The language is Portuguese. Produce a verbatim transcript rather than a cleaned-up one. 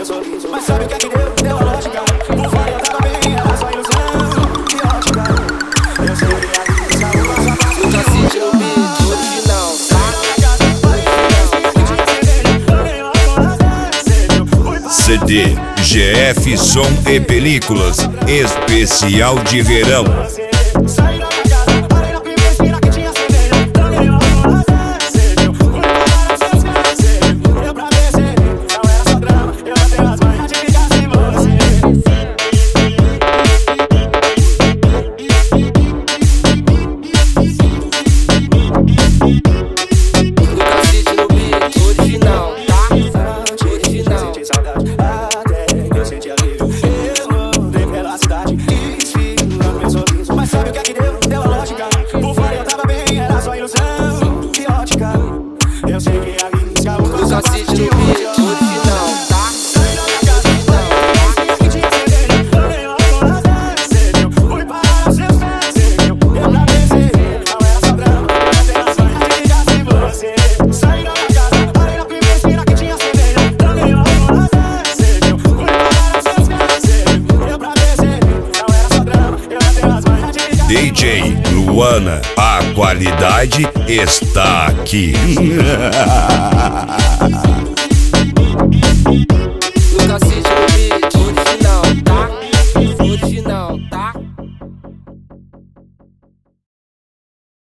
meu sorriso. Mas sabe o que é que deu? Deu a lógica. Por fora eu tava bem, era só ilusão de ótica. Eu sei que a vida escapou, nossa paz. Nunca senti no beat original, C D G F Som e Películas Especial de Verão. D J Luana, a qualidade está aqui.